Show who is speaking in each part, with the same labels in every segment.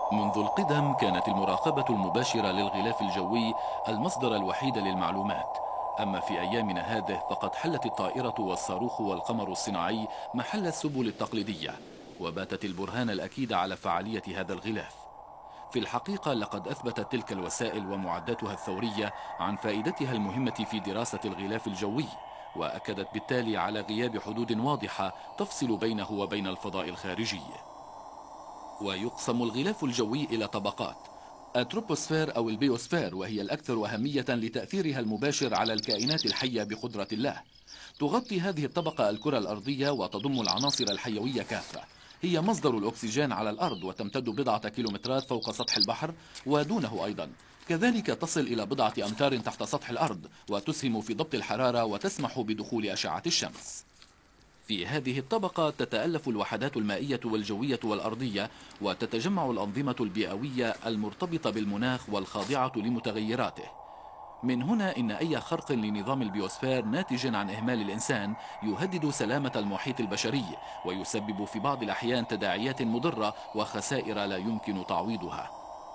Speaker 1: منذ القدم كانت المراقبة المباشرة للغلاف الجوي المصدر الوحيد للمعلومات. أما في أيامنا هذه فقد حلت الطائرة والصاروخ والقمر الصناعي محل السبل التقليدية، وباتت البرهان الأكيد على فعالية هذا الغلاف. في الحقيقة لقد أثبتت تلك الوسائل ومعداتها الثورية عن فائدتها المهمة في دراسة الغلاف الجوي، وأكدت بالتالي على غياب حدود واضحة تفصل بينه وبين الفضاء الخارجي. ويقسم الغلاف الجوي إلى طبقات: التروبوسفير أو البيوسفير، وهي الأكثر أهمية لتأثيرها المباشر على الكائنات الحية بقدرة الله. تغطي هذه الطبقة الكرة الأرضية وتضم العناصر الحيوية كافة. هي مصدر الأكسجين على الأرض وتمتد بضعة كيلومترات فوق سطح البحر ودونه أيضا. كذلك تصل إلى بضعة أمتار تحت سطح الأرض وتسهم في ضبط الحرارة وتسمح بدخول أشعة الشمس. في هذه الطبقة تتألف الوحدات المائية والجوية والأرضية، وتتجمع الأنظمة البيئوية المرتبطة بالمناخ والخاضعة لمتغيراته. من هنا إن أي خرق لنظام البيوسفير ناتج عن إهمال الإنسان يهدد سلامة المحيط البشري، ويسبب في بعض الأحيان تداعيات مضرة وخسائر لا يمكن تعويضها.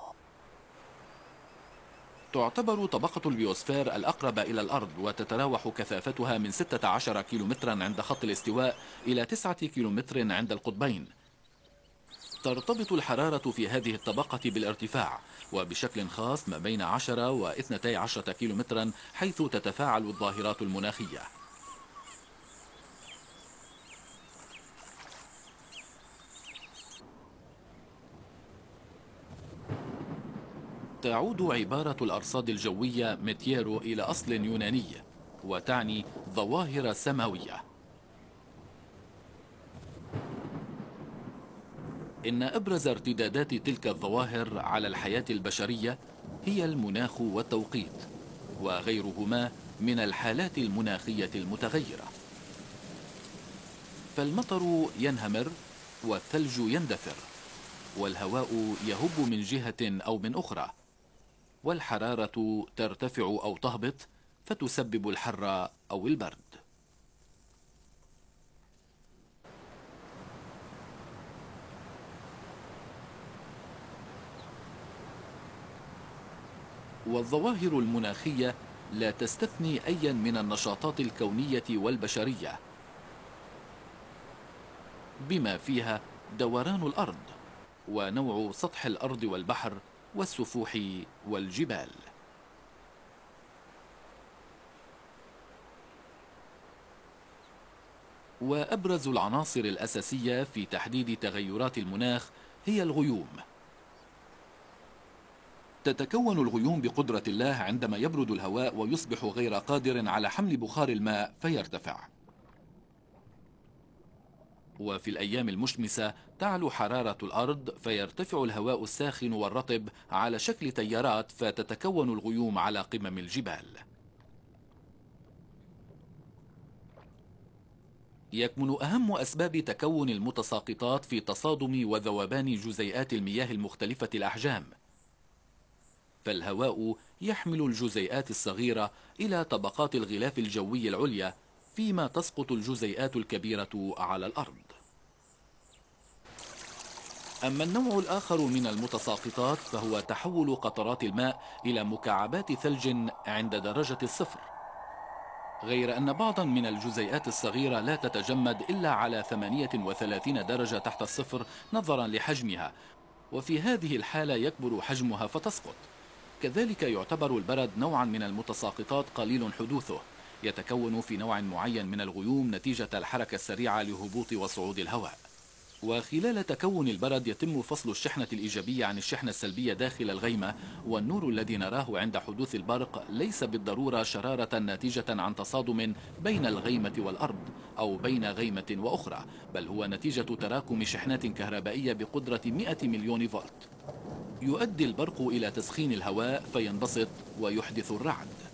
Speaker 1: تعتبر طبقة البيوسفير الأقرب إلى الأرض، وتتراوح كثافتها من 16 كيلومترا عند خط الاستواء إلى 9 كيلومتر عند القطبين. ترتبط الحرارة في هذه الطبقة بالارتفاع، وبشكل خاص ما بين 10 و 12 كيلومترا، حيث تتفاعل الظاهرات المناخية. تعود عبارة الأرصاد الجوية ميتيرو إلى أصل يوناني، وتعني ظواهر سماوية. إن أبرز ارتدادات تلك الظواهر على الحياة البشرية هي المناخ والتوقيت، وغيرهما من الحالات المناخية المتغيرة. فالمطر ينهمر، والثلج يندثر، والهواء يهب من جهة أو من أخرى، والحرارة ترتفع أو تهبط فتسبب الحر أو البرد. والظواهر المناخية لا تستثني أيا من النشاطات الكونية والبشرية، بما فيها دوران الأرض، ونوع سطح الأرض والبحر والسفوح والجبال. وأبرز العناصر الأساسية في تحديد تغيرات المناخ هي الغيوم. تتكون الغيوم بقدرة الله عندما يبرد الهواء ويصبح غير قادر على حمل بخار الماء فيرتفع. وفي الأيام المشمسة تعلو حرارة الأرض فيرتفع الهواء الساخن والرطب على شكل تيارات، فتتكون الغيوم على قمم الجبال. يكمن أهم أسباب تكون المتساقطات في تصادم وذوبان جزيئات المياه المختلفة الأحجام. فالهواء يحمل الجزيئات الصغيرة إلى طبقات الغلاف الجوي العليا، فيما تسقط الجزيئات الكبيرة على الأرض. أما النوع الآخر من المتساقطات فهو تحول قطرات الماء إلى مكعبات ثلج عند درجة الصفر، غير أن بعضا من الجزيئات الصغيرة لا تتجمد إلا على 38 درجة تحت الصفر نظرا لحجمها، وفي هذه الحالة يكبر حجمها فتسقط. كذلك يعتبر البرد نوعا من المتساقطات قليل حدوثه، يتكون في نوع معين من الغيوم نتيجة الحركة السريعة لهبوط وصعود الهواء. وخلال تكون البرد يتم فصل الشحنة الإيجابية عن الشحنة السلبية داخل الغيمة، والنور الذي نراه عند حدوث البرق ليس بالضرورة شرارة ناتجة عن تصادم بين الغيمة والأرض أو بين غيمة وأخرى، بل هو نتيجة تراكم شحنات كهربائية بقدرة 100 مليون فولت. يؤدي البرق إلى تسخين الهواء فينبسط ويحدث الرعد.